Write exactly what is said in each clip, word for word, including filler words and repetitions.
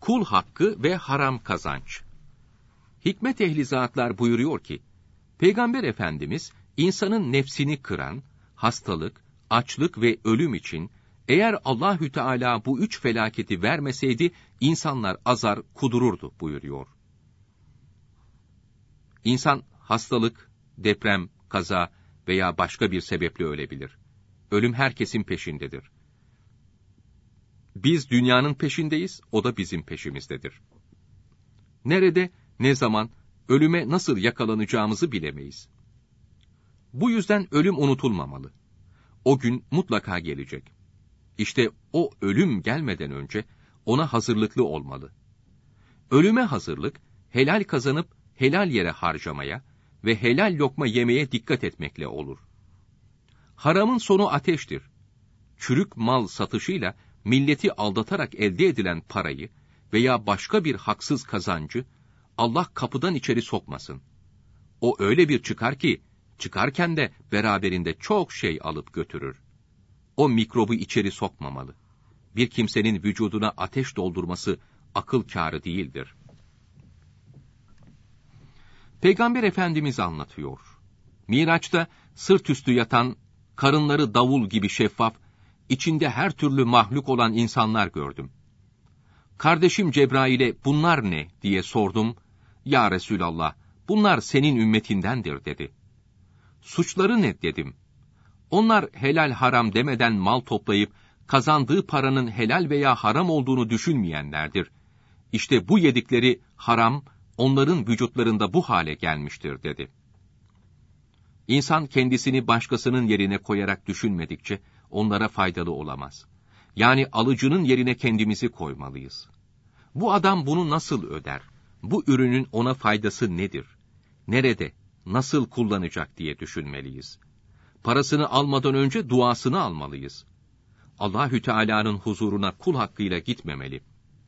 Kul hakkı ve haram kazanç. Hikmet ehli zatlar buyuruyor ki, Peygamber Efendimiz, insanın nefsini kıran, hastalık, açlık ve ölüm için, eğer Allahü Teala bu üç felaketi vermeseydi, insanlar azar, kudururdu buyuruyor. İnsan, hastalık, deprem, kaza veya başka bir sebeple ölebilir. Ölüm herkesin peşindedir. Biz dünyanın peşindeyiz, o da bizim peşimizdedir. Nerede, ne zaman, ölüme nasıl yakalanacağımızı bilemeyiz. Bu yüzden ölüm unutulmamalı. O gün mutlaka gelecek. İşte o ölüm gelmeden önce ona hazırlıklı olmalı. Ölüme hazırlık, helal kazanıp helal yere harcamaya ve helal lokma yemeye dikkat etmekle olur. Haramın sonu ateştir. Çürük mal satışıyla milleti aldatarak elde edilen parayı veya başka bir haksız kazancı Allah kapıdan içeri sokmasın. O öyle bir çıkar ki, çıkarken de beraberinde çok şey alıp götürür. O mikrobu içeri sokmamalı. Bir kimsenin vücuduna ateş doldurması akıl kârı değildir. Peygamber Efendimiz anlatıyor. Miraç'ta sırt üstü yatan, karınları davul gibi şeffaf, içinde her türlü mahluk olan insanlar gördüm. Kardeşim Cebrail'e bunlar ne diye sordum. Ya Resulallah, bunlar senin ümmetindendir dedi. Suçları ne dedim. Onlar helal haram demeden mal toplayıp, kazandığı paranın helal veya haram olduğunu düşünmeyenlerdir. İşte bu yedikleri haram, onların vücutlarında bu hale gelmiştir dedi. İnsan kendisini başkasının yerine koyarak düşünmedikçe, onlara faydalı olamaz. Yani alıcının yerine kendimizi koymalıyız. Bu adam bunu nasıl öder? Bu ürünün ona faydası nedir? Nerede, nasıl kullanacak diye düşünmeliyiz. Parasını almadan önce duasını almalıyız. Allahü Teala'nın huzuruna kul hakkıyla gitmemeli.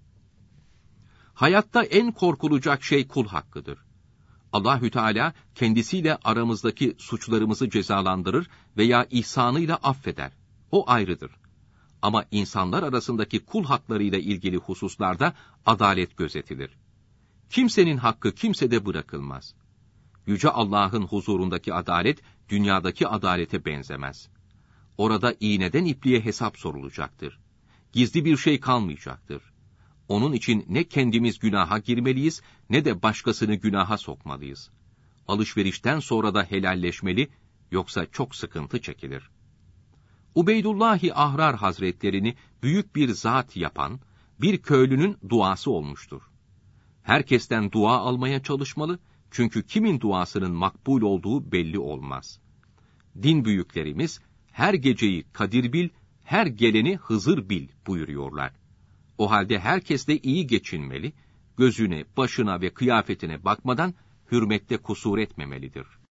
Hayatta en korkulacak şey kul hakkıdır. Allahü Teala kendisiyle aramızdaki suçlarımızı cezalandırır veya ihsanıyla affeder. O ayrıdır. Ama insanlar arasındaki kul haklarıyla ilgili hususlarda adalet gözetilir. Kimsenin hakkı kimsede bırakılmaz. Yüce Allah'ın huzurundaki adalet, dünyadaki adalete benzemez. Orada iğneden ipliğe hesap sorulacaktır. Gizli bir şey kalmayacaktır. Onun için ne kendimiz günaha girmeliyiz, ne de başkasını günaha sokmalıyız. Alışverişten sonra da helalleşmeli, yoksa çok sıkıntı çekilir. Ubeydullah-i Ahrar Hazretlerini büyük bir zat yapan, bir köylünün duası olmuştur. Herkesten dua almaya çalışmalı, çünkü kimin duasının makbul olduğu belli olmaz. Din büyüklerimiz, her geceyi Kadir bil, her geleni Hızır bil buyuruyorlar. O halde herkesle iyi geçinmeli, gözüne, başına ve kıyafetine bakmadan hürmette kusur etmemelidir.